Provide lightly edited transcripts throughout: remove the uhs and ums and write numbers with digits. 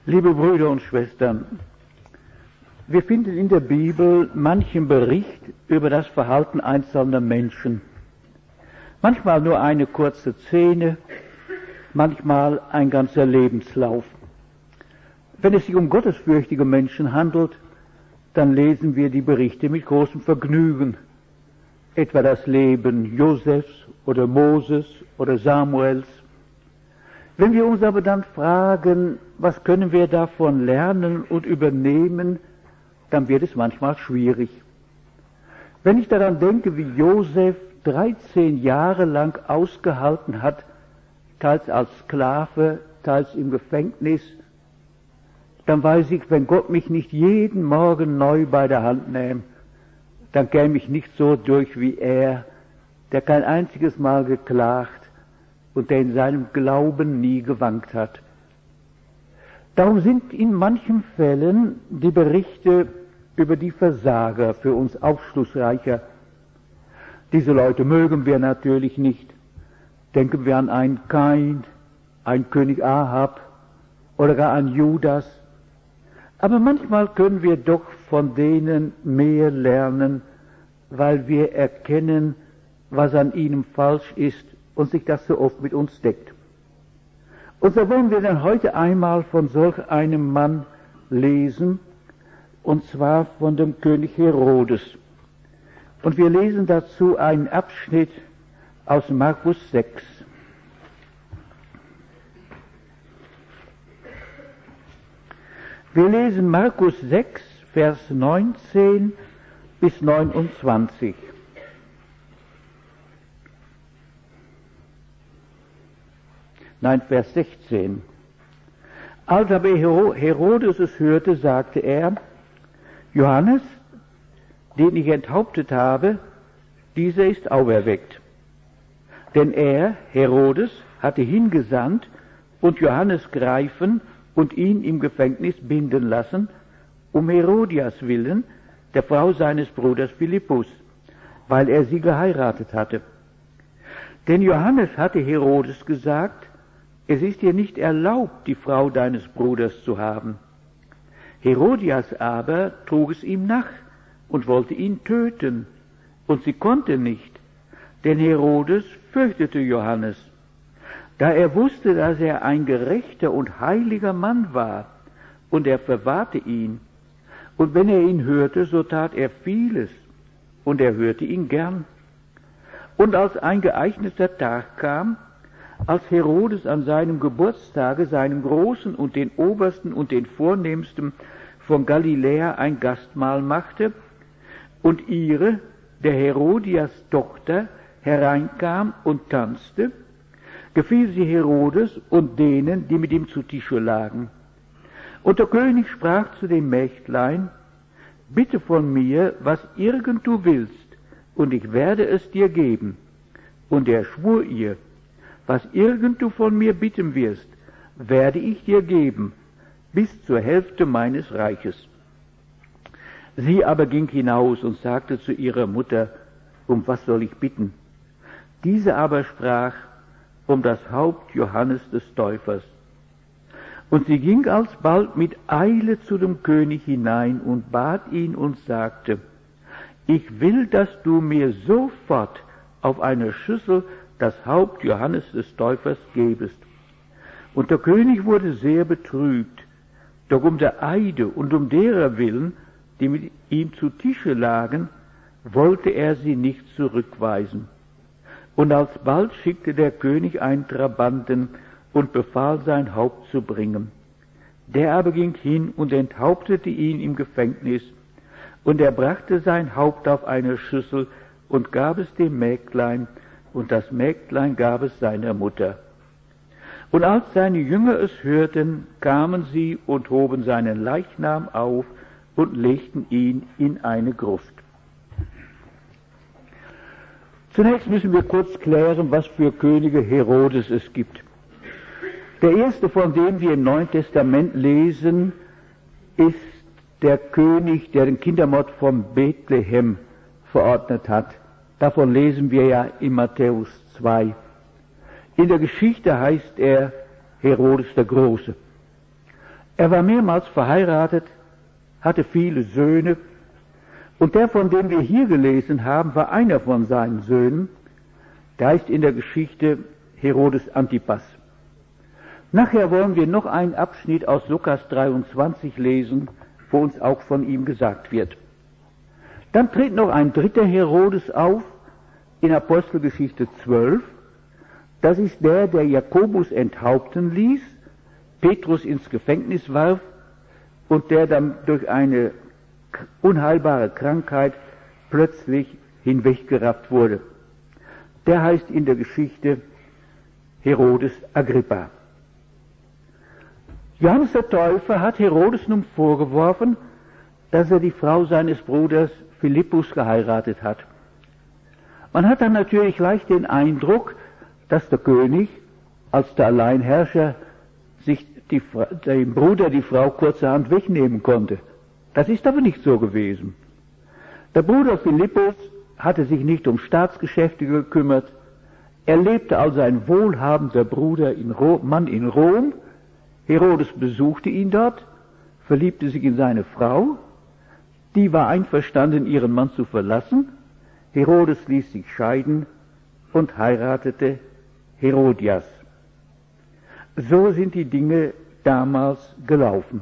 Liebe Brüder und Schwestern, wir finden in der Bibel manchen Bericht über das Verhalten einzelner Menschen. Manchmal nur eine kurze Szene, manchmal ein ganzer Lebenslauf. Wenn es sich um gottesfürchtige Menschen handelt, dann lesen wir die Berichte mit großem Vergnügen. Etwa das Leben Josefs oder Moses oder Samuels. Wenn wir uns aber dann fragen, was können wir davon lernen und übernehmen, dann wird es manchmal schwierig. Wenn ich daran denke, wie Josef 13 Jahre lang ausgehalten hat, teils als Sklave, teils im Gefängnis, dann weiß ich, wenn Gott mich nicht jeden Morgen neu bei der Hand nähme, dann käme ich nicht so durch wie er, der kein einziges Mal geklagt und der in seinem Glauben nie gewankt hat. Darum sind in manchen Fällen die Berichte über die Versager für uns aufschlussreicher. Diese Leute mögen wir natürlich nicht. Denken wir an einen Kain, einen König Ahab oder gar an Judas. Aber manchmal können wir doch von denen mehr lernen, weil wir erkennen, was an ihnen falsch ist und sich das so oft mit uns deckt. Und so wollen wir dann heute einmal von solch einem Mann lesen, und zwar von dem König Herodes. Und wir lesen dazu einen Abschnitt aus Markus 6. Wir lesen Markus 6, Vers 19 bis 29. Nein, Vers 16. Als aber Herodes es hörte, sagte er, Johannes, den ich enthauptet habe, dieser ist auferweckt. Denn er, Herodes, hatte hingesandt und Johannes greifen und ihn im Gefängnis binden lassen, um Herodias willen, der Frau seines Bruders Philippus, weil er sie geheiratet hatte. Denn Johannes hatte Herodes gesagt, es ist dir nicht erlaubt, die Frau deines Bruders zu haben. Herodias aber trug es ihm nach und wollte ihn töten, und sie konnte nicht, denn Herodes fürchtete Johannes, da er wusste, dass er ein gerechter und heiliger Mann war, und er verwahrte ihn. Und wenn er ihn hörte, so tat er vieles, und er hörte ihn gern. Und als ein geeigneter Tag kam, als Herodes an seinem Geburtstage seinen Großen und den Obersten und den Vornehmsten von Galiläa ein Gastmahl machte, und ihre, der Herodias Tochter, hereinkam und tanzte, gefiel sie Herodes und denen, die mit ihm zu Tische lagen. Und der König sprach zu dem Mägdlein, bitte von mir, was irgend du willst, und ich werde es dir geben. Und er schwur ihr, was irgend du von mir bitten wirst, werde ich dir geben, bis zur Hälfte meines Reiches. Sie aber ging hinaus und sagte zu ihrer Mutter, um was soll ich bitten? Diese aber sprach, um das Haupt Johannes des Täufers. Und sie ging alsbald mit Eile zu dem König hinein und bat ihn und sagte, ich will, dass du mir sofort auf einer Schüssel das Haupt Johannes des Täufers gebest. Und der König wurde sehr betrübt, doch um der Eide und um derer willen, die mit ihm zu Tische lagen, wollte er sie nicht zurückweisen. Und alsbald schickte der König einen Trabanten und befahl, sein Haupt zu bringen. Der aber ging hin und enthauptete ihn im Gefängnis, und er brachte sein Haupt auf eine Schüssel und gab es dem Mägdlein, und das Mägdlein gab es seiner Mutter. Und als seine Jünger es hörten, kamen sie und hoben seinen Leichnam auf und legten ihn in eine Gruft. Zunächst müssen wir kurz klären, was für Könige Herodes es gibt. Der erste, von dem wir im Neuen Testament lesen, ist der König, der den Kindermord von Bethlehem verordnet hat. Davon lesen wir ja in Matthäus 2. In der Geschichte heißt er Herodes der Große. Er war mehrmals verheiratet, hatte viele Söhne, und der, von dem wir hier gelesen haben, war einer von seinen Söhnen, der heißt in der Geschichte Herodes Antipas. Nachher wollen wir noch einen Abschnitt aus Lukas 23 lesen, wo uns auch von ihm gesagt wird. Dann tritt noch ein dritter Herodes auf in Apostelgeschichte 12. Das ist der Jakobus enthaupten ließ, Petrus ins Gefängnis warf und der dann durch eine unheilbare Krankheit plötzlich hinweggerafft wurde. Der heißt in der Geschichte Herodes Agrippa. Johannes der Täufer hat Herodes nun vorgeworfen, dass er die Frau seines Bruders Philippus geheiratet hat. Man hat dann natürlich leicht den Eindruck, dass der König als der Alleinherrscher sich dem Bruder die Frau kurzerhand wegnehmen konnte. Das ist aber nicht so gewesen. Der Bruder Philippus hatte sich nicht um Staatsgeschäfte gekümmert. Er lebte als ein wohlhabender Mann in Rom. Herodes besuchte ihn dort, verliebte sich in seine Frau. Die war einverstanden, ihren Mann zu verlassen. Herodes ließ sich scheiden und heiratete Herodias. So sind die Dinge damals gelaufen.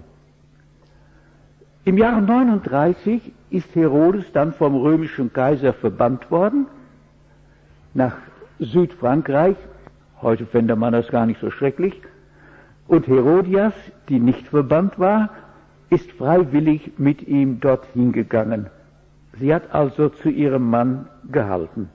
Im Jahre 39 ist Herodes dann vom römischen Kaiser verbannt worden nach Südfrankreich. Heute fände man das gar nicht so schrecklich. Und Herodias, die nicht verbannt war, ist freiwillig mit ihm dorthin gegangen. Sie hat also zu ihrem Mann gehalten.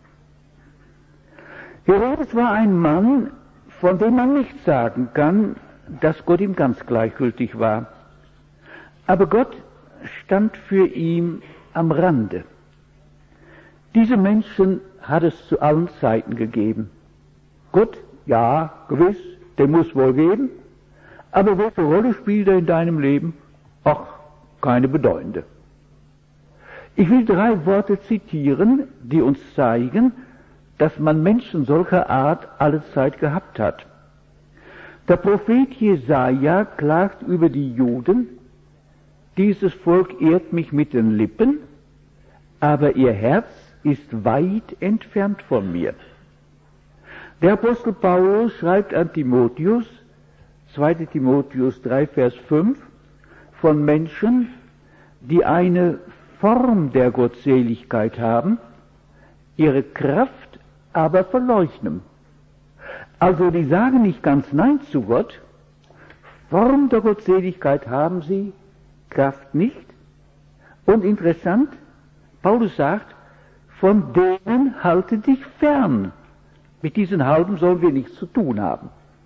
Herodes war ein Mann, von dem man nicht sagen kann, dass Gott ihm ganz gleichgültig war. Aber Gott stand für ihn am Rande. Diese Menschen hat es zu allen Zeiten gegeben. Gott, ja, gewiss, der muss wohl geben, aber welche Rolle spielt er in deinem Leben? Ach, keine bedeutende. Ich will 3 Worte zitieren, die uns zeigen, dass man Menschen solcher Art alle Zeit gehabt hat. Der Prophet Jesaja klagt über die Juden: Dieses Volk ehrt mich mit den Lippen, aber ihr Herz ist weit entfernt von mir. Der Apostel Paulus schreibt an Timotheus, 2. Timotheus 3, Vers 5, von Menschen, die eine Form der Gottseligkeit haben, ihre Kraft aber verleugnen. Also die sagen nicht ganz Nein zu Gott, Form der Gottseligkeit haben sie, Kraft nicht. Und interessant, Paulus sagt, von denen halte dich fern. Mit diesen Halben sollen wir nichts zu tun haben.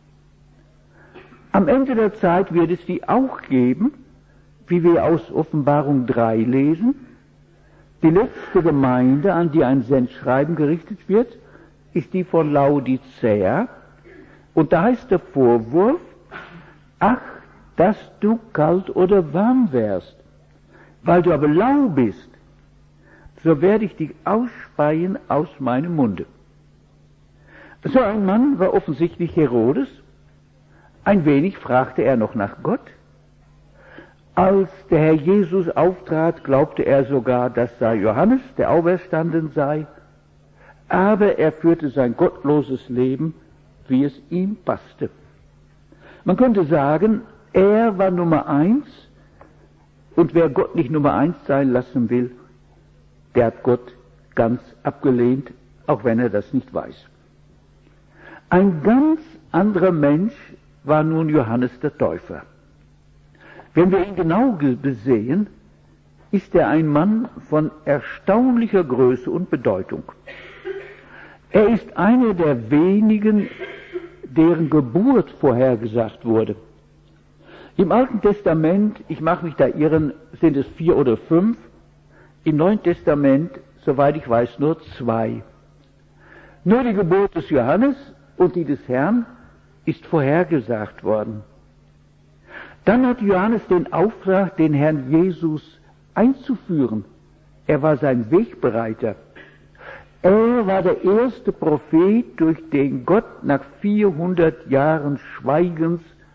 Am Ende der Zeit wird es die auch geben, wie wir aus Offenbarung 3 lesen. Die letzte Gemeinde, an die ein Sendschreiben gerichtet wird, ist die von Laodicea. Und da heißt der Vorwurf: Ach, dass du kalt oder warm wärst. Weil du aber lau bist, so werde ich dich ausspeien aus meinem Munde. So ein Mann war offensichtlich Herodes. Ein wenig fragte er noch nach Gott. Als der Herr Jesus auftrat, glaubte er sogar, dass sei Johannes, der auferstanden sei. Aber er führte sein gottloses Leben, wie es ihm passte. Man könnte sagen, er war Nummer 1, und wer Gott nicht Nummer 1 sein lassen will, der hat Gott ganz abgelehnt, auch wenn er das nicht weiß. Ein ganz anderer Mensch war nun Johannes der Täufer. Wenn wir ihn genau besehen, ist er ein Mann von erstaunlicher Größe und Bedeutung. Er ist einer der wenigen, deren Geburt vorhergesagt wurde. Im Alten Testament, ich mag mich da irren, sind es 4 oder 5, im Neuen Testament, soweit ich weiß, nur 2. Nur die Geburt des Johannes und die des Herrn ist vorhergesagt worden. Dann hat Johannes den Auftrag, den Herrn Jesus einzuführen. Er war sein Wegbereiter. Er war der erste Prophet, durch den Gott nach 400 Jahren Schweigens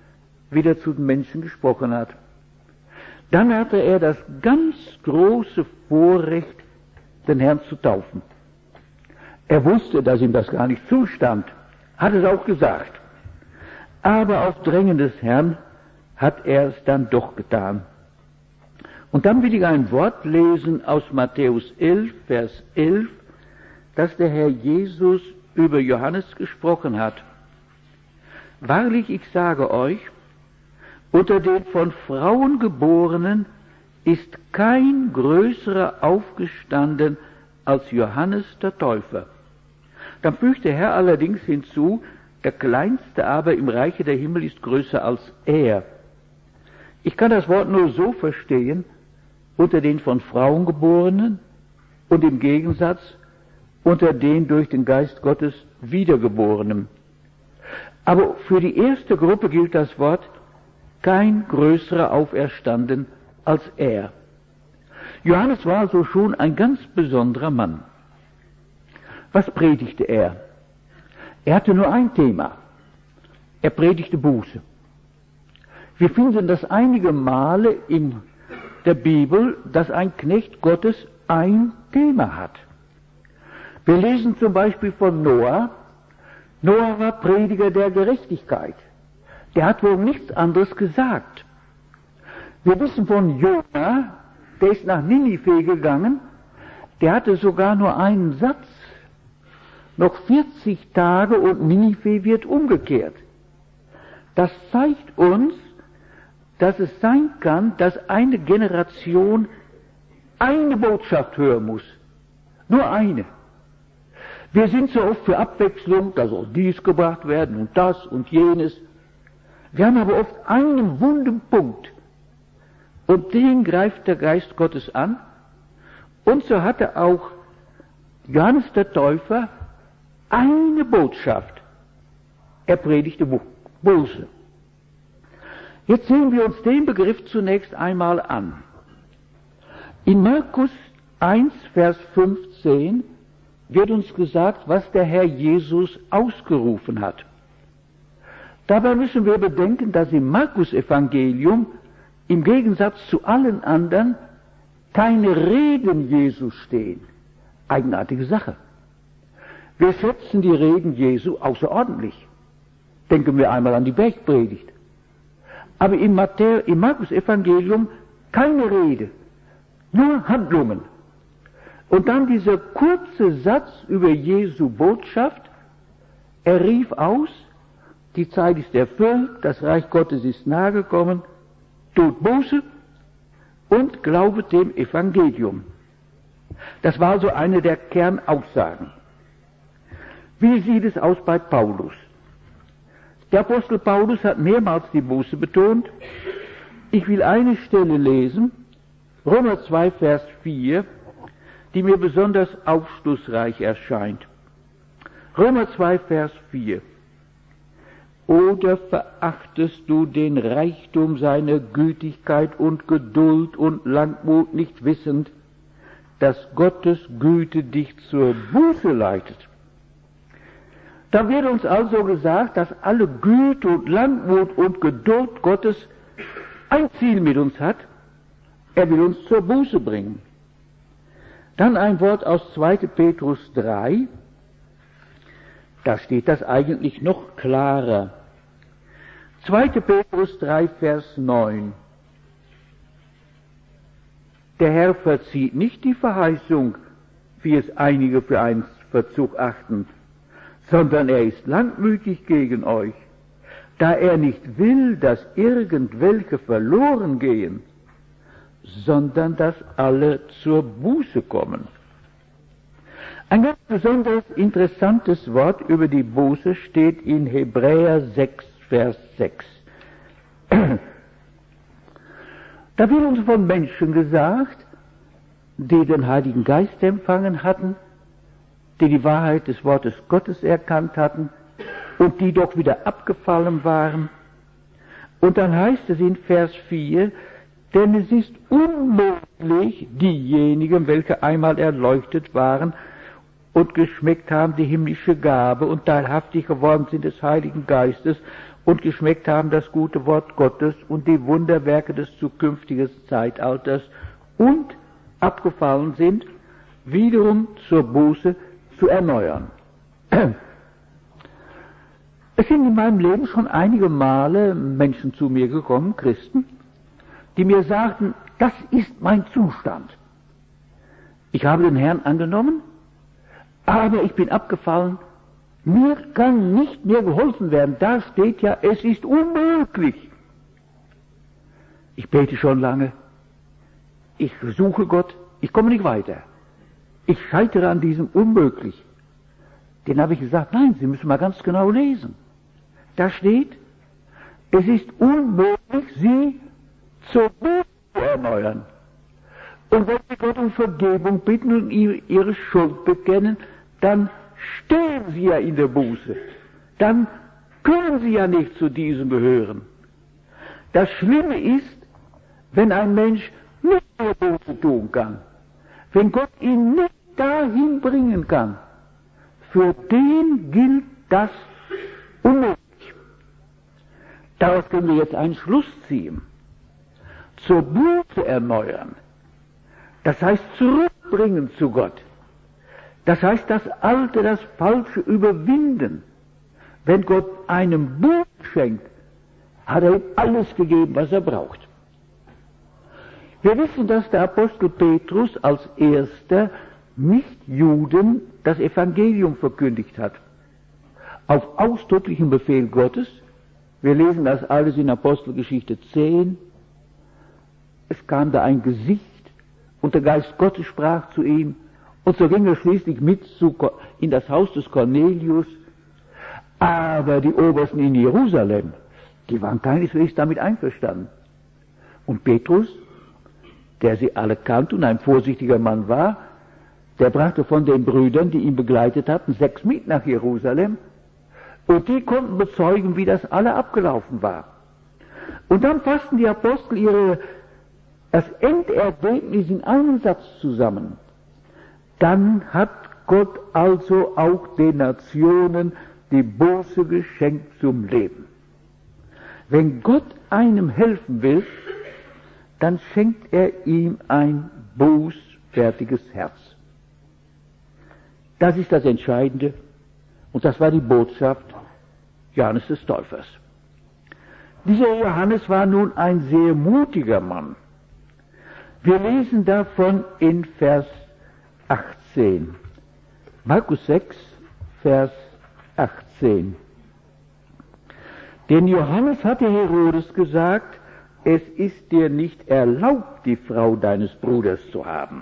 wieder zu den Menschen gesprochen hat. Dann hatte er das ganz große Vorrecht, den Herrn zu taufen. Er wusste, dass ihm das gar nicht zustand, hat es auch gesagt. Aber auf Drängen des Herrn hat er es dann doch getan. Und dann will ich ein Wort lesen aus Matthäus 11, Vers 11, dass der Herr Jesus über Johannes gesprochen hat. Wahrlich, ich sage euch, unter den von Frauen Geborenen ist kein größerer aufgestanden als Johannes der Täufer. Dann fügt der Herr allerdings hinzu, der Kleinste aber im Reiche der Himmel ist größer als er. Ich kann das Wort nur so verstehen, unter den von Frauen Geborenen und im Gegensatz unter den durch den Geist Gottes Wiedergeborenen. Aber für die erste Gruppe gilt das Wort, kein größerer auferstanden als er. Johannes war so schon ein ganz besonderer Mann. Was predigte er? Er hatte nur ein Thema. Er predigte Buße. Wir finden das einige Male in der Bibel, dass ein Knecht Gottes ein Thema hat. Wir lesen zum Beispiel von Noah. Noah war Prediger der Gerechtigkeit. Der hat wohl nichts anderes gesagt. Wir wissen von Jona, der ist nach Ninive gegangen, der hatte sogar nur einen Satz. Noch 40 Tage und Ninive wird umgekehrt. Das zeigt uns, dass es sein kann, dass eine Generation eine Botschaft hören muss. Nur eine. Wir sind so oft für Abwechslung, da soll dies gebracht werden und das und jenes. Wir haben aber oft einen wunden Punkt. Und den greift der Geist Gottes an. Und so hatte auch Johannes der Täufer eine Botschaft. Er predigte Buße. Jetzt sehen wir uns den Begriff zunächst einmal an. In Markus 1, Vers 15 wird uns gesagt, was der Herr Jesus ausgerufen hat. Dabei müssen wir bedenken, dass im Markus-Evangelium im Gegensatz zu allen anderen keine Reden Jesu stehen. Eigenartige Sache. Wir schätzen die Reden Jesu außerordentlich. Denken wir einmal an die Bergpredigt. Aber im Markus-Evangelium keine Rede, nur Handlungen. Und dann dieser kurze Satz über Jesu Botschaft. Er rief aus, die Zeit ist erfüllt, das Reich Gottes ist nahegekommen, tut Buße und glaubet dem Evangelium. Das war so eine der Kernaussagen. Wie sieht es aus bei Paulus? Der Apostel Paulus hat mehrmals die Buße betont. Ich will eine Stelle lesen, Römer 2, Vers 4, die mir besonders aufschlussreich erscheint. Römer 2, Vers 4. Oder verachtest du den Reichtum seiner Gütigkeit und Geduld und Langmut, nicht wissend, dass Gottes Güte dich zur Buße leitet? Da wird uns also gesagt, dass alle Güte und Langmut und Geduld Gottes ein Ziel mit uns hat. Er will uns zur Buße bringen. Dann ein Wort aus 2. Petrus 3. Da steht das eigentlich noch klarer. 2. Petrus 3, Vers 9. Der Herr verzieht nicht die Verheißung, wie es einige für einen Verzug achten, sondern er ist langmütig gegen euch, da er nicht will, dass irgendwelche verloren gehen, sondern dass alle zur Buße kommen. Ein ganz besonders interessantes Wort über die Buße steht in Hebräer 6, Vers 6. Da wird uns von Menschen gesagt, die den Heiligen Geist empfangen hatten, die die Wahrheit des Wortes Gottes erkannt hatten und die doch wieder abgefallen waren. Und dann heißt es in Vers 4, denn es ist unmöglich, diejenigen, welche einmal erleuchtet waren und geschmeckt haben die himmlische Gabe und teilhaftig geworden sind des Heiligen Geistes und geschmeckt haben das gute Wort Gottes und die Wunderwerke des zukünftigen Zeitalters und abgefallen sind, wiederum zur Buße zu erneuern. Es sind in meinem Leben schon einige Male Menschen zu mir gekommen, Christen, die mir sagten, das ist mein Zustand. Ich habe den Herrn angenommen, aber ich bin abgefallen. Mir kann nicht mehr geholfen werden. Da steht ja, es ist unmöglich. Ich bete schon lange. Ich suche Gott. Ich komme nicht weiter. Ich scheitere an diesem Unmöglich. Den habe ich gesagt, nein, Sie müssen mal ganz genau lesen. Da steht, es ist unmöglich, Sie zur Buße zu erneuern. Und wenn Sie Gott um Vergebung bitten und Ihre Schuld bekennen, dann stehen Sie ja in der Buße. Dann können Sie ja nicht zu diesem gehören. Das Schlimme ist, wenn ein Mensch nicht mehr Buße tun kann, wenn Gott ihn nicht dahin bringen kann, für den gilt das unmöglich. Daraus können wir jetzt einen Schluss ziehen. Zur Buße erneuern, das heißt zurückbringen zu Gott. Das heißt das Alte, das Falsche überwinden. Wenn Gott einem Buße schenkt, hat er ihm alles gegeben, was er braucht. Wir wissen, dass der Apostel Petrus als erster Nichtjuden das Evangelium verkündigt hat. Auf ausdrücklichen Befehl Gottes. Wir lesen das alles in Apostelgeschichte 10. Es kam da ein Gesicht und der Geist Gottes sprach zu ihm. Und so ging er schließlich mit in das Haus des Cornelius. Aber die Obersten in Jerusalem, die waren keineswegs damit einverstanden. Und Petrus, der sie alle kannte und ein vorsichtiger Mann war, der brachte von den Brüdern, die ihn begleitet hatten, 6 mit nach Jerusalem. Und die konnten bezeugen, wie das alle abgelaufen war. Und dann fassten die Apostel das Endergebnis in einen Satz zusammen. Dann hat Gott also auch den Nationen die Buße geschenkt zum Leben. Wenn Gott einem helfen will, dann schenkt er ihm ein bußfertiges Herz. Das ist das Entscheidende und das war die Botschaft Johannes des Täufers. Dieser Johannes war nun ein sehr mutiger Mann. Wir lesen davon in Vers 18. Markus 6, Vers 18. Denn Johannes hatte Herodes gesagt, es ist dir nicht erlaubt, die Frau deines Bruders zu haben.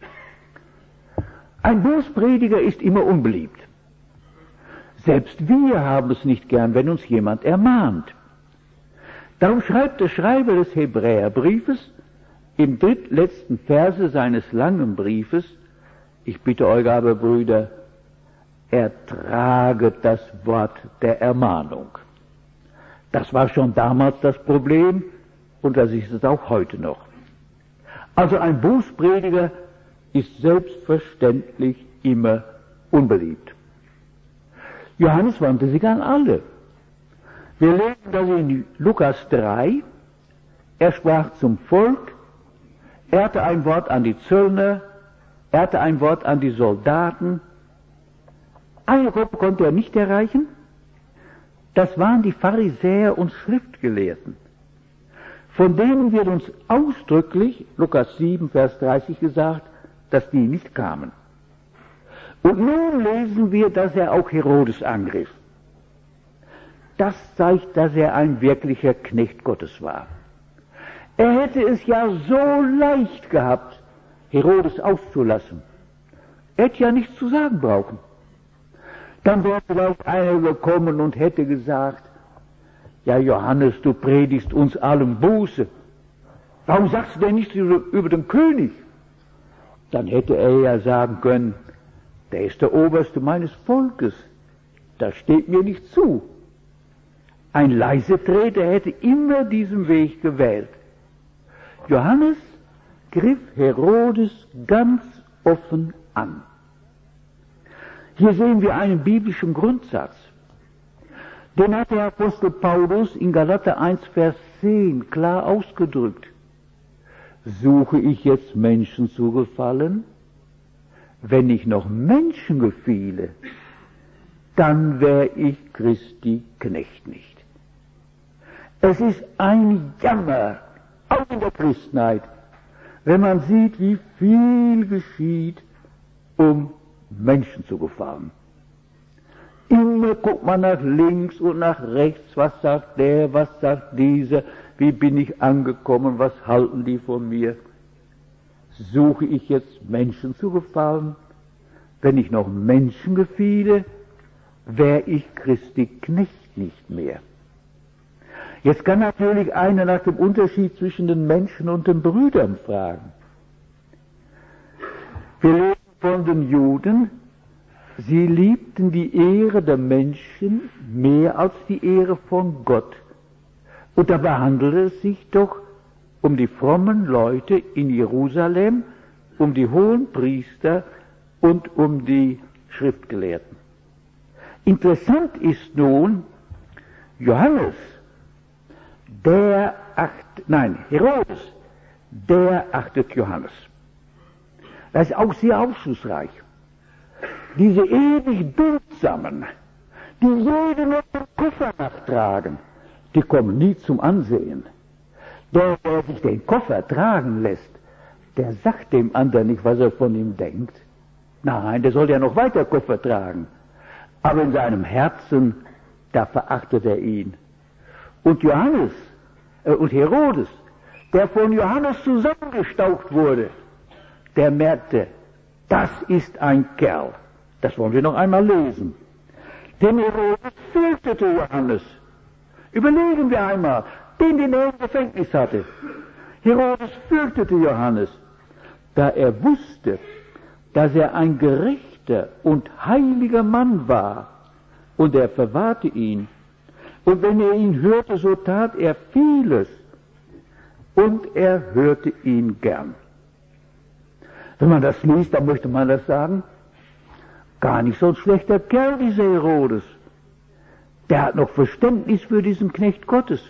Ein Bußprediger ist immer unbeliebt. Selbst wir haben es nicht gern, wenn uns jemand ermahnt. Darum schreibt der Schreiber des Hebräerbriefes im drittletzten Verse seines langen Briefes, ich bitte euch aber, Brüder, ertraget das Wort der Ermahnung. Das war schon damals das Problem und das ist es auch heute noch. Also ein Bußprediger ist selbstverständlich immer unbeliebt. Johannes wandte sich an alle. Wir lesen das in Lukas 3. Er sprach zum Volk, er hatte ein Wort an die Zöllner, er hatte ein Wort an die Soldaten. Eine Gruppe konnte er nicht erreichen. Das waren die Pharisäer und Schriftgelehrten. Von denen wird uns ausdrücklich, Lukas 7, Vers 30 gesagt, dass die nicht kamen. Und nun lesen wir, dass er auch Herodes angriff. Das zeigt, dass er ein wirklicher Knecht Gottes war. Er hätte es ja so leicht gehabt, Herodes auszulassen. Er hätte ja nichts zu sagen brauchen. Dann wäre vielleicht einer gekommen und hätte gesagt, ja Johannes, du predigst uns allen Buße. Warum sagst du denn nichts über den König? Dann hätte er ja sagen können, der ist der Oberste meines Volkes. Das steht mir nicht zu. Ein Leisetreter hätte immer diesen Weg gewählt. Johannes griff Herodes ganz offen an. Hier sehen wir einen biblischen Grundsatz. Den hat der Apostel Paulus in Galater 1, Vers 10 klar ausgedrückt. Suche ich jetzt Menschen zu gefallen? Wenn ich noch Menschen gefiele, dann wäre ich Christi Knecht nicht. Es ist ein Jammer, auch in der Christenheit, wenn man sieht, wie viel geschieht, um Menschen zu gefallen. Immer guckt man nach links und nach rechts, was sagt der, was sagt dieser, wie bin ich angekommen, was halten die von mir? Suche ich jetzt Menschen zu gefallen? Wenn ich noch Menschen gefiele, wäre ich Christi Knecht nicht mehr. Jetzt kann natürlich einer nach dem Unterschied zwischen den Menschen und den Brüdern fragen. Wir lesen von den Juden, sie liebten die Ehre der Menschen mehr als die Ehre von Gott. Und dabei handelte es sich doch um die frommen Leute in Jerusalem, um die hohen Priester und um die Schriftgelehrten. Interessant ist nun, Herodes, der achtet Johannes. Das ist auch sehr aufschlussreich. Diese ewig Duldsamen, die jeden noch den Koffer nachtragen, die kommen nie zum Ansehen. Der sich den Koffer tragen lässt, der sagt dem anderen nicht, was er von ihm denkt. Nein, der soll ja noch weiter Koffer tragen. Aber in seinem Herzen, da verachtet er ihn. Und Herodes, der von Johannes zusammengestaucht wurde, der merkte, das ist ein Kerl. Das wollen wir noch einmal lesen. Denn Herodes fürchtete Johannes. Überlegen wir einmal, den er im Gefängnis hatte. Herodes fürchtete Johannes, da er wusste, dass er ein gerechter und heiliger Mann war, und er verwahrte ihn. Und wenn er ihn hörte, so tat er vieles, und er hörte ihn gern. Wenn man das liest, dann möchte man das sagen, gar nicht so ein schlechter Kerl, dieser Herodes. Der hat noch Verständnis für diesen Knecht Gottes.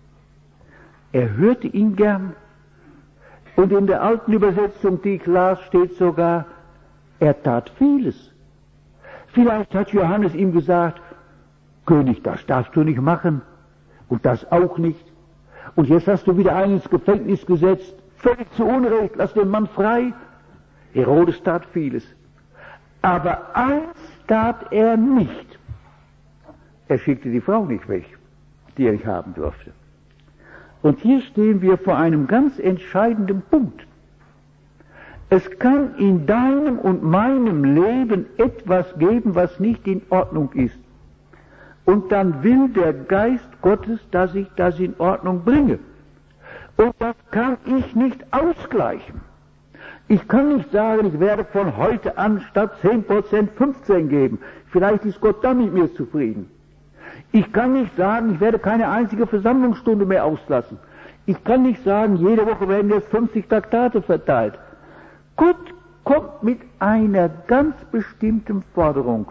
Er hörte ihn gern. Und in der alten Übersetzung, die ich las, steht sogar, er tat vieles. Vielleicht hat Johannes ihm gesagt, König, das darfst du nicht machen und das auch nicht. Und jetzt hast du wieder einen ins Gefängnis gesetzt, völlig zu Unrecht, lass den Mann frei. Herodes tat vieles. Aber eins tat er nicht. Er schickte die Frau nicht weg, die er nicht haben durfte. Und hier stehen wir vor einem ganz entscheidenden Punkt. Es kann in deinem und meinem Leben etwas geben, was nicht in Ordnung ist. Und dann will der Geist Gottes, dass ich das in Ordnung bringe. Und das kann ich nicht ausgleichen. Ich kann nicht sagen, ich werde von heute an statt 10% 15 geben. Vielleicht ist Gott dann mit mir zufrieden. Ich kann nicht sagen, ich werde keine einzige Versammlungsstunde mehr auslassen. Ich kann nicht sagen, jede Woche werden jetzt 50 Traktate verteilt. Gott kommt mit einer ganz bestimmten Forderung.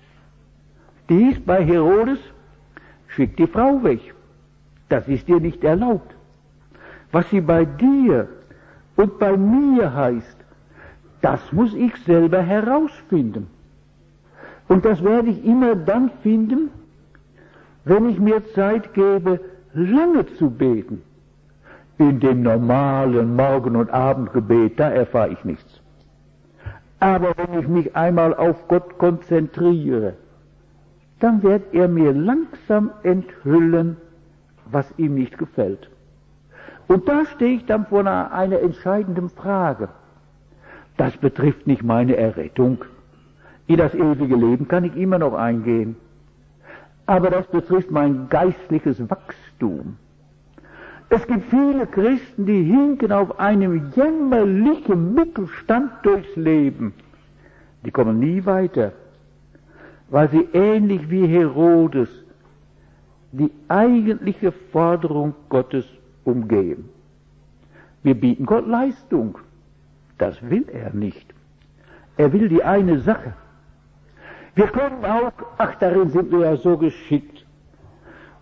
Die ist bei Herodes, schick die Frau weg. Das ist dir nicht erlaubt. Was sie bei dir und bei mir heißt, das muss ich selber herausfinden. Und das werde ich immer dann finden, wenn ich mir Zeit gebe, lange zu beten. In dem normalen Morgen- und Abendgebet, da erfahre ich nichts. Aber wenn ich mich einmal auf Gott konzentriere, dann wird er mir langsam enthüllen, was ihm nicht gefällt. Und da stehe ich dann vor einer entscheidenden Frage. Das betrifft nicht meine Errettung. In das ewige Leben kann ich immer noch eingehen. Aber das betrifft mein geistliches Wachstum. Es gibt viele Christen, die hinken auf einem jämmerlichen Mittelstand durchs Leben. Die kommen nie weiter, weil sie ähnlich wie Herodes die eigentliche Forderung Gottes umgehen. Wir bieten Gott Leistung. Das will er nicht. Er will die eine Sache. Wir können auch, darin sind wir ja so geschickt,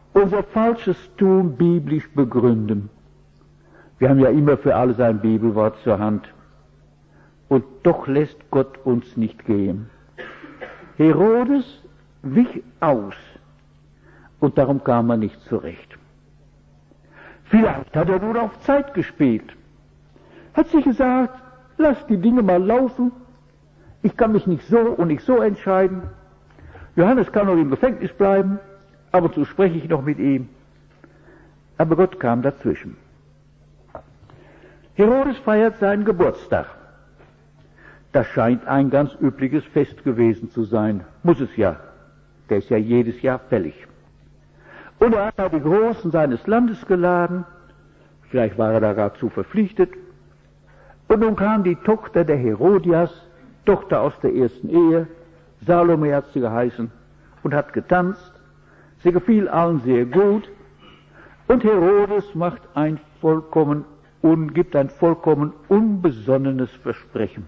unser falsches Tun biblisch begründen. Wir haben ja immer für alles ein Bibelwort zur Hand. Und doch lässt Gott uns nicht gehen. Herodes wich aus und darum kam er nicht zurecht. Vielleicht hat er nur auf Zeit gespielt. Hat sich gesagt, lass die Dinge mal laufen. Ich kann mich nicht so und nicht so entscheiden. Johannes kann noch im Gefängnis bleiben. Ab und zu spreche ich noch mit ihm. Aber Gott kam dazwischen. Herodes feiert seinen Geburtstag. Das scheint ein ganz übliches Fest gewesen zu sein. Muss es ja. Der ist ja jedes Jahr fällig. Und er hat die Großen seines Landes geladen. Vielleicht war er dazu verpflichtet. Und nun kam die Tochter der Herodias, Tochter aus der ersten Ehe, Salome hat sie geheißen, und hat getanzt. Sie gefiel allen sehr gut. Und Herodes gibt ein vollkommen unbesonnenes Versprechen.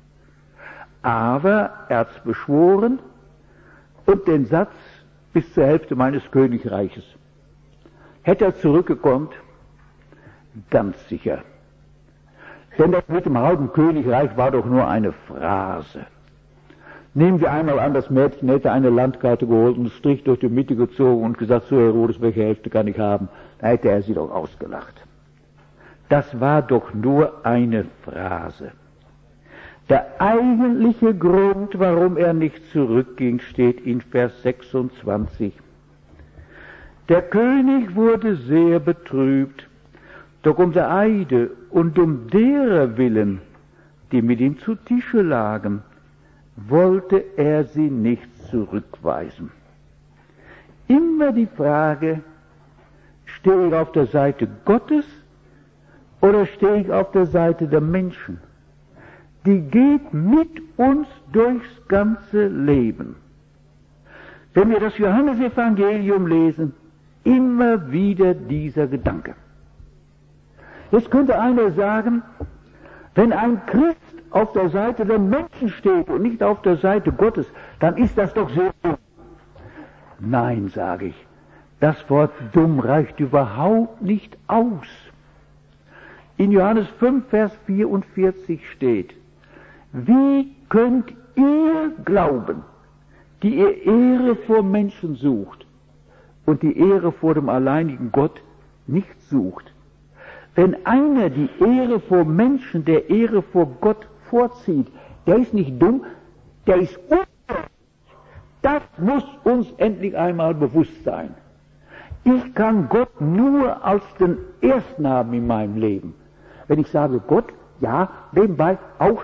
Aber er hat's beschworen und den Satz bis zur Hälfte meines Königreiches. Hätte er zurückgekommen? Ganz sicher. Denn das mit dem halben Königreich war doch nur eine Phrase. Nehmen wir einmal an, das Mädchen hätte eine Landkarte geholt und einen Strich durch die Mitte gezogen und gesagt, so Herodes, welche Hälfte kann ich haben? Da hätte er sie doch ausgelacht. Das war doch nur eine Phrase. Der eigentliche Grund, warum er nicht zurückging, steht in Vers 26. Der König wurde sehr betrübt, doch um der Eide und um derer willen, die mit ihm zu Tische lagen, wollte er sie nicht zurückweisen. Immer die Frage, stehe ich auf der Seite Gottes oder stehe ich auf der Seite der Menschen? Die geht mit uns durchs ganze Leben. Wenn wir das Johannesevangelium lesen, immer wieder dieser Gedanke. Jetzt könnte einer sagen, wenn ein Christ auf der Seite der Menschen steht und nicht auf der Seite Gottes, dann ist das doch sehr dumm. Nein, sage ich, das Wort dumm reicht überhaupt nicht aus. In Johannes 5, Vers 44 steht, wie könnt ihr glauben, die ihr Ehre vor Menschen sucht und die Ehre vor dem alleinigen Gott nicht sucht? Wenn einer die Ehre vor Menschen der Ehre vor Gott vorzieht, der ist nicht dumm, der ist ungerecht. Das muss uns endlich einmal bewusst sein. Ich kann Gott nur als den Ersten haben in meinem Leben. Wenn ich sage Gott, ja, nebenbei auch,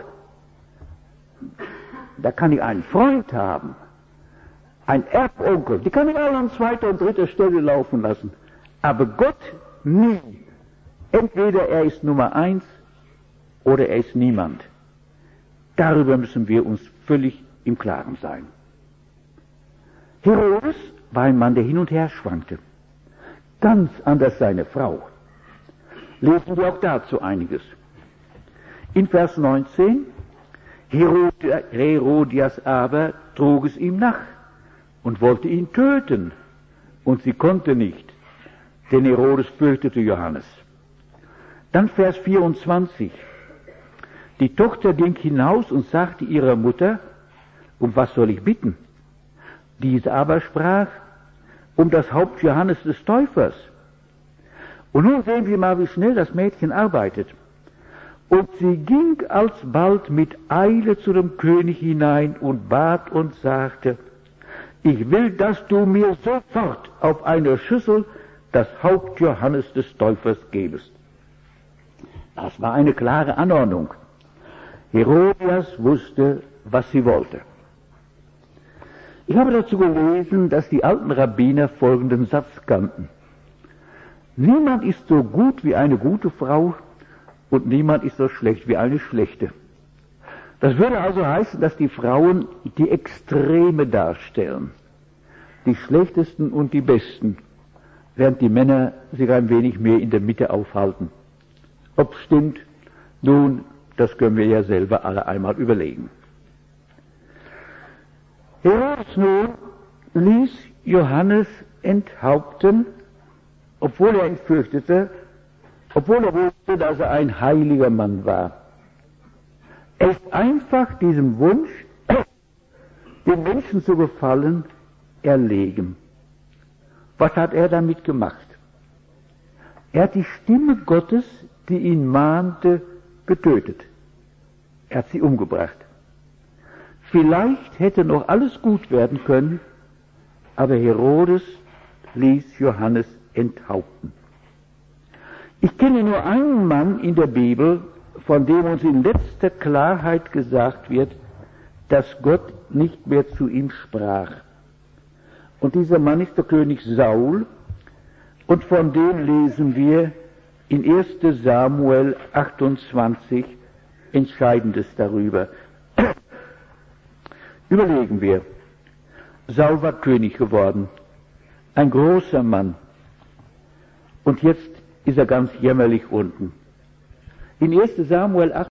da kann ich einen Freund haben, einen Erbonkel, die kann ich alle an zweiter und dritter Stelle laufen lassen. Aber Gott nie. Entweder er ist Nummer 1 oder er ist niemand. Darüber müssen wir uns völlig im Klaren sein. Herodes war ein Mann, der hin und her schwankte. Ganz anders seine Frau. Lesen wir auch dazu einiges. In Vers 19, Herodias aber trug es ihm nach und wollte ihn töten, und sie konnte nicht, denn Herodes fürchtete Johannes. Dann Vers 24, die Tochter ging hinaus und sagte ihrer Mutter, um was soll ich bitten? Diese aber sprach, um das Haupt Johannes des Täufers. Und nun sehen wir mal, wie schnell das Mädchen arbeitet. Und sie ging alsbald mit Eile zu dem König hinein und bat und sagte, ich will, dass du mir sofort auf einer Schüssel das Haupt Johannes des Täufers gebest. Das war eine klare Anordnung. Herodias wusste, was sie wollte. Ich habe dazu gelesen, dass die alten Rabbiner folgenden Satz kannten. Niemand ist so gut wie eine gute Frau und niemand ist so schlecht wie eine schlechte. Das würde also heißen, dass die Frauen die Extreme darstellen, die schlechtesten und die besten, während die Männer sich ein wenig mehr in der Mitte aufhalten. Ob es stimmt, nun, das können wir ja selber alle einmal überlegen. Herodes nun ließ Johannes enthaupten, obwohl er ihn fürchtete, obwohl er wusste, dass er ein heiliger Mann war. Er ist einfach diesem Wunsch, den Menschen zu gefallen, erlegen. Was hat er damit gemacht? Er hat die Stimme Gottes, die ihn mahnte, getötet. Er hat sie umgebracht. Vielleicht hätte noch alles gut werden können, aber Herodes ließ Johannes enthaupten. Ich kenne nur einen Mann in der Bibel, von dem uns in letzter Klarheit gesagt wird, dass Gott nicht mehr zu ihm sprach. Und dieser Mann ist der König Saul, und von dem lesen wir in 1. Samuel 28 Entscheidendes darüber. Überlegen wir, Saul war König geworden, ein großer Mann, und jetzt ist er ganz jämmerlich unten. In 1. Samuel 8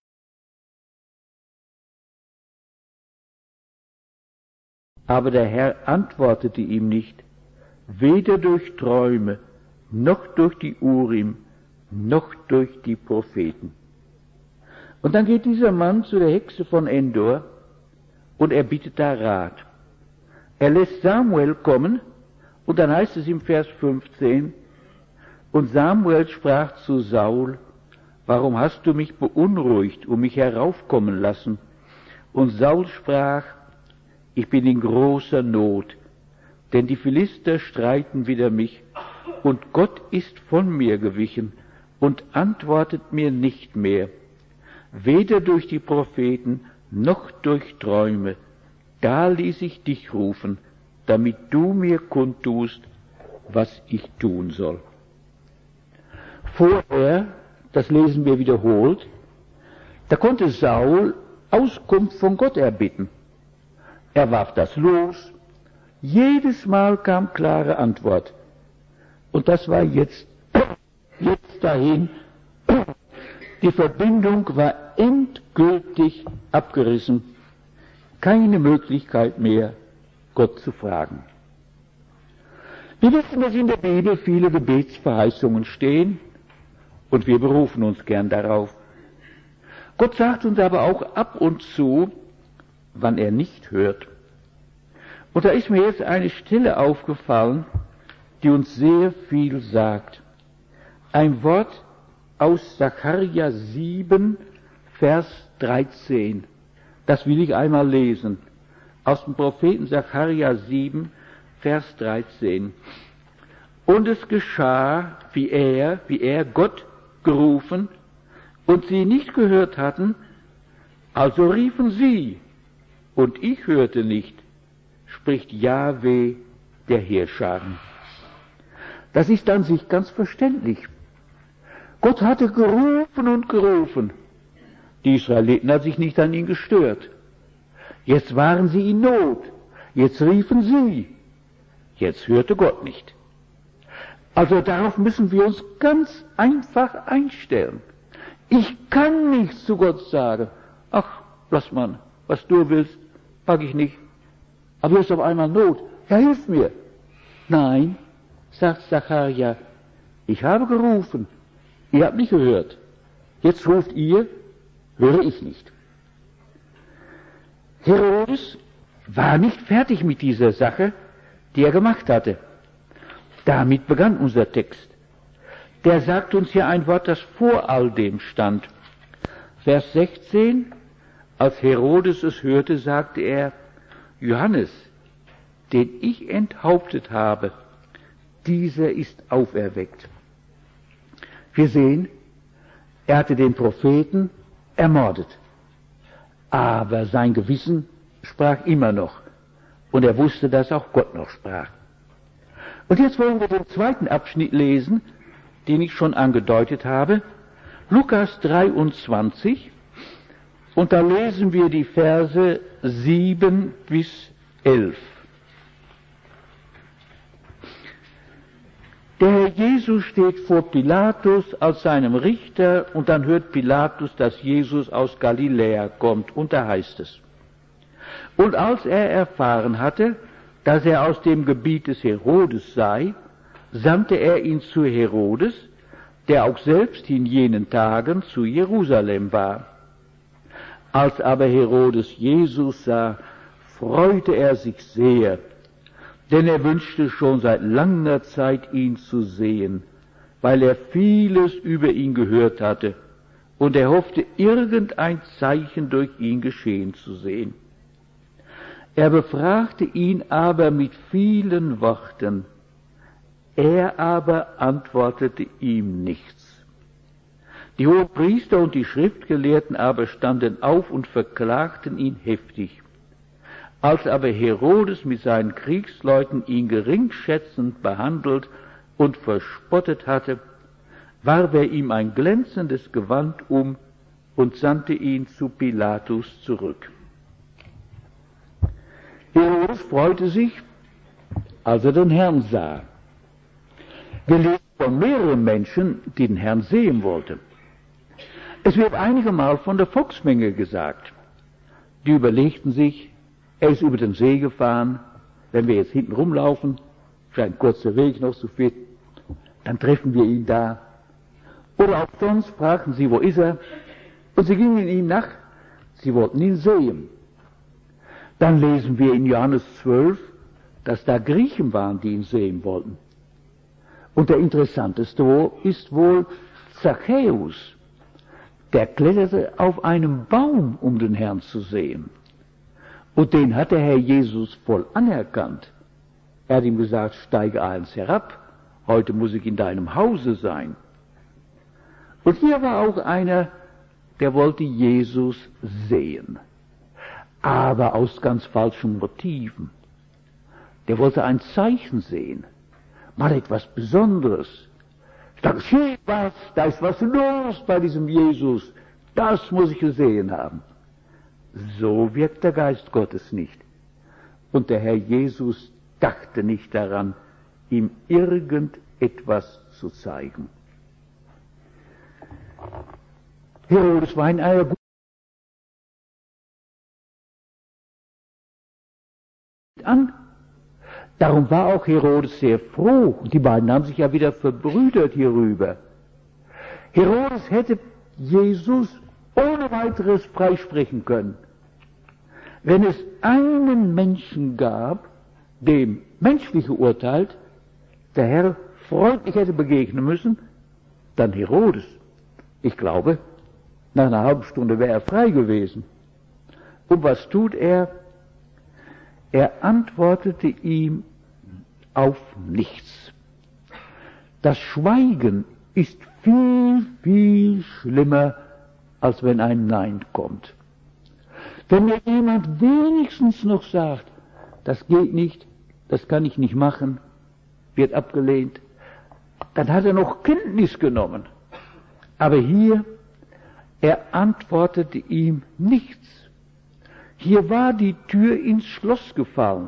aber der Herr antwortete ihm nicht, weder durch Träume, noch durch die Urim, noch durch die Propheten. Und dann geht dieser Mann zu der Hexe von Endor und er bittet da Rat. Er lässt Samuel kommen und dann heißt es im Vers 15, und Samuel sprach zu Saul, warum hast du mich beunruhigt und mich heraufkommen lassen? Und Saul sprach, ich bin in großer Not, denn die Philister streiten wider mich, und Gott ist von mir gewichen und antwortet mir nicht mehr, weder durch die Propheten noch durch Träume. Da ließ ich dich rufen, damit du mir kundtust, was ich tun soll. Vorher, das lesen wir wiederholt, da konnte Saul Auskunft von Gott erbitten. Er warf das los, jedes Mal kam klare Antwort. Und das war jetzt dahin, die Verbindung war endgültig abgerissen, keine Möglichkeit mehr, Gott zu fragen. Wir wissen, dass in der Bibel viele Gebetsverheißungen stehen, und wir berufen uns gern darauf. Gott sagt uns aber auch ab und zu, wann er nicht hört. Und da ist mir jetzt eine Stelle aufgefallen, die uns sehr viel sagt. Ein Wort aus Sacharja 7, Vers 13. Das will ich einmal lesen. Aus dem Propheten Sacharja 7, Vers 13. Und es geschah, wie er Gott gerufen, und sie nicht gehört hatten, also riefen sie, und ich hörte nicht, spricht Jahwe der Heerscharen. Das ist an sich ganz verständlich. Gott hatte gerufen und gerufen. Die Israeliten hatten sich nicht an ihn gestört. Jetzt waren sie in Not. Jetzt riefen sie. Jetzt hörte Gott nicht. Also darauf müssen wir uns ganz einfach einstellen. Ich kann nicht zu Gott sagen, ach, lass mal, was du willst, mag ich nicht. Aber jetzt auf einmal Not. Ja, hilf mir. Nein, sagt Sacharja, ich habe gerufen, ihr habt nicht gehört. Jetzt ruft ihr, höre ich nicht. Herodes war nicht fertig mit dieser Sache, die er gemacht hatte. Damit begann unser Text. Der sagt uns hier ein Wort, das vor all dem stand. Vers 16, als Herodes es hörte, sagte er, Johannes, den ich enthauptet habe, dieser ist auferweckt. Wir sehen, er hatte den Propheten ermordet. Aber sein Gewissen sprach immer noch. Und er wusste, dass auch Gott noch sprach. Und jetzt wollen wir den zweiten Abschnitt lesen, den ich schon angedeutet habe. Lukas 23. Und da lesen wir die Verse 7 bis 11. Der Herr Jesus steht vor Pilatus als seinem Richter und dann hört Pilatus, dass Jesus aus Galiläa kommt und da heißt es, und als er erfahren hatte, dass er aus dem Gebiet des Herodes sei, sandte er ihn zu Herodes, der auch selbst in jenen Tagen zu Jerusalem war. Als aber Herodes Jesus sah, freute er sich sehr, denn er wünschte schon seit langer Zeit, ihn zu sehen, weil er vieles über ihn gehört hatte, und er hoffte, irgendein Zeichen durch ihn geschehen zu sehen. Er befragte ihn aber mit vielen Worten, er aber antwortete ihm nichts. Die Hohenpriester und die Schriftgelehrten aber standen auf und verklagten ihn heftig. Als aber Herodes mit seinen Kriegsleuten ihn geringschätzend behandelt und verspottet hatte, warf er ihm ein glänzendes Gewand um und sandte ihn zu Pilatus zurück. Herodes freute sich, als er den Herrn sah. Wir lesen von mehreren Menschen, die den Herrn sehen wollten. Es wird einige Mal von der Volksmenge gesagt. Die überlegten sich, er ist über den See gefahren, wenn wir jetzt hinten rumlaufen, ist ein kurzer Weg noch so viel, dann treffen wir ihn da. Oder auch sonst fragten sie, wo ist er? Und sie gingen ihm nach, sie wollten ihn sehen. Dann lesen wir in Johannes 12, dass da Griechen waren, die ihn sehen wollten. Und der interessanteste ist wohl Zachäus. Der kletterte auf einen Baum, um den Herrn zu sehen. Und den hat der Herr Jesus voll anerkannt. Er hat ihm gesagt, steige eins herab, heute muss ich in deinem Hause sein. Und hier war auch einer, der wollte Jesus sehen, aber aus ganz falschen Motiven. Der wollte ein Zeichen sehen, mal etwas Besonderes. Da geschieht was, da ist was los bei diesem Jesus, das muss ich gesehen haben. So wirkt der Geist Gottes nicht. Und der Herr Jesus dachte nicht daran, ihm irgendetwas zu zeigen. Herodes war in einer guten an. Darum war auch Herodes sehr froh. Und die beiden haben sich ja wieder verbrüdert hierüber. Herodes hätte Jesus ohne weiteres freisprechen können. Wenn es einen Menschen gab, dem menschlich geurteilt der Herr freundlich hätte begegnen müssen, dann Herodes. Ich glaube, nach einer halben Stunde wäre er frei gewesen. Und was tut er? Er antwortete ihm auf nichts. Das Schweigen ist viel, viel schlimmer, als wenn ein Nein kommt. Wenn mir jemand wenigstens noch sagt, das geht nicht, das kann ich nicht machen, wird abgelehnt, dann hat er noch Kenntnis genommen. Aber hier, er antwortete ihm nichts. Hier war die Tür ins Schloss gefallen,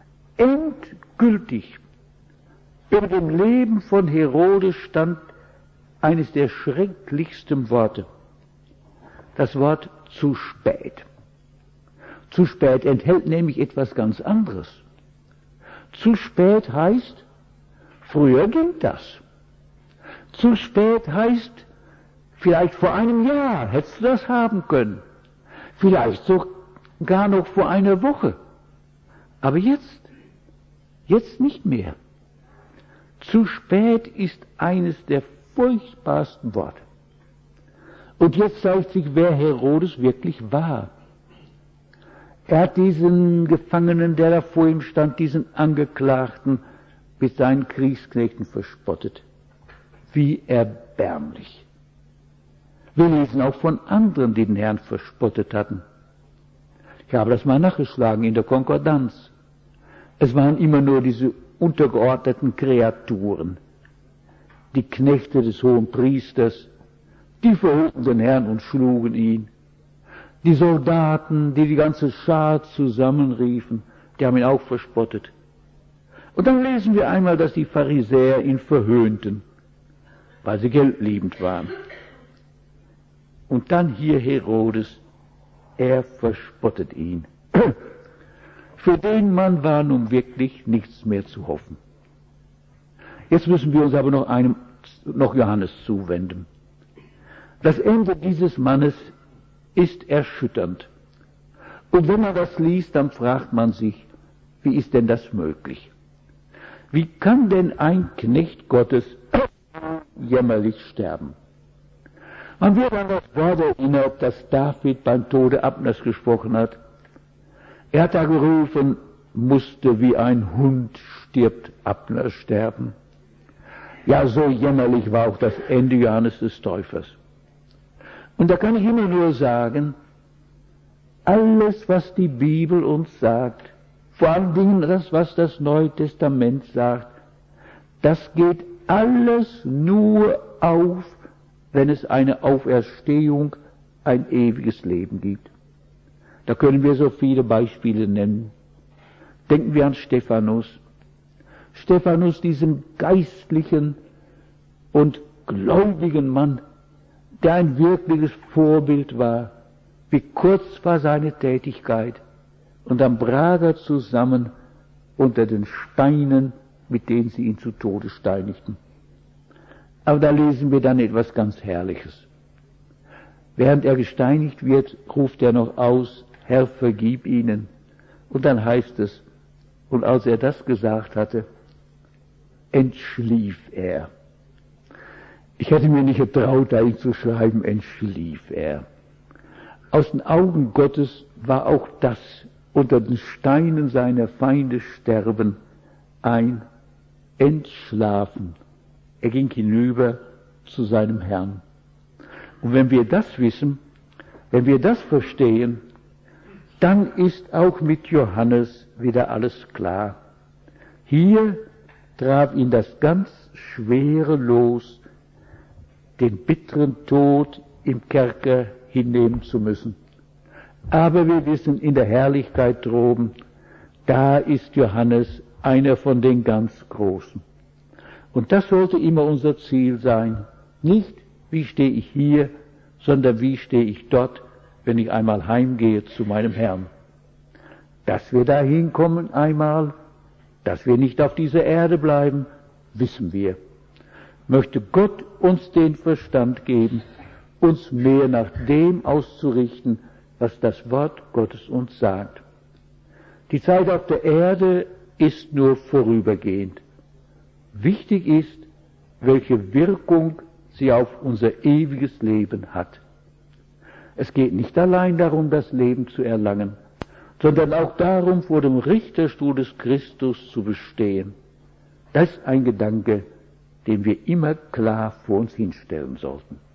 endgültig. Über dem Leben von Herodes stand eines der schrecklichsten Worte. Das Wort zu spät. Zu spät enthält nämlich etwas ganz anderes. Zu spät heißt, früher ging das. Zu spät heißt, vielleicht vor einem Jahr hättest du das haben können. Vielleicht sogar noch vor einer Woche. Aber jetzt nicht mehr. Zu spät ist eines der furchtbarsten Worte. Und jetzt zeigt sich, wer Herodes wirklich war. Er hat diesen Gefangenen, der da vor ihm stand, diesen Angeklagten, mit seinen Kriegsknechten verspottet. Wie erbärmlich. Wir lesen auch von anderen, die den Herrn verspottet hatten. Ich habe das mal nachgeschlagen in der Konkordanz. Es waren immer nur diese untergeordneten Kreaturen. Die Knechte des Hohenpriesters, die verhoben den Herrn und schlugen ihn. Die Soldaten, die ganze Schar zusammenriefen, die haben ihn auch verspottet. Und dann lesen wir einmal, dass die Pharisäer ihn verhöhnten, weil sie geldliebend waren. Und dann hier Herodes, er verspottet ihn. Für den Mann war nun wirklich nichts mehr zu hoffen. Jetzt müssen wir uns aber noch Johannes zuwenden. Das Ende dieses Mannes ist erschütternd. Und wenn man das liest, dann fragt man sich, wie ist denn das möglich? Wie kann denn ein Knecht Gottes jämmerlich sterben? Man wird an das Wort erinnert, das David beim Tode Abners gesprochen hat. Er hat da gerufen, musste wie ein Hund stirbt Abner sterben. Ja, so jämmerlich war auch das Ende Johannes des Täufers. Und da kann ich immer nur sagen, alles, was die Bibel uns sagt, vor allen Dingen das, was das Neue Testament sagt, das geht alles nur auf, wenn es eine Auferstehung, ein ewiges Leben gibt. Da können wir so viele Beispiele nennen. Denken wir an Stephanus. Stephanus, diesem geistlichen und gläubigen Mann, der ein wirkliches Vorbild war. Wie kurz war seine Tätigkeit. Und dann brach er zusammen unter den Steinen, mit denen sie ihn zu Tode steinigten. Aber da lesen wir dann etwas ganz Herrliches. Während er gesteinigt wird, ruft er noch aus, Herr, vergib ihnen. Und dann heißt es, und als er das gesagt hatte, entschlief er. Ich hätte mir nicht getraut, da ihn zu schreiben, entschlief er. Aus den Augen Gottes war auch das unter den Steinen seiner Feinde sterben ein Entschlafen. Er ging hinüber zu seinem Herrn. Und wenn wir das wissen, wenn wir das verstehen, dann ist auch mit Johannes wieder alles klar. Hier traf ihn das ganz schwere Los, den bitteren Tod im Kerker hinnehmen zu müssen. Aber wir wissen, in der Herrlichkeit droben, da ist Johannes einer von den ganz Großen. Und das sollte immer unser Ziel sein. Nicht, wie stehe ich hier, sondern wie stehe ich dort, wenn ich einmal heimgehe zu meinem Herrn. Dass wir da hinkommen einmal, dass wir nicht auf dieser Erde bleiben, wissen wir. Möchte Gott uns den Verstand geben, uns mehr nach dem auszurichten, was das Wort Gottes uns sagt. Die Zeit auf der Erde ist nur vorübergehend. Wichtig ist, welche Wirkung sie auf unser ewiges Leben hat. Es geht nicht allein darum, das Leben zu erlangen, sondern auch darum, vor dem Richterstuhl des Christus zu bestehen. Das ist ein Gedanke, den wir immer klar vor uns hinstellen sollten.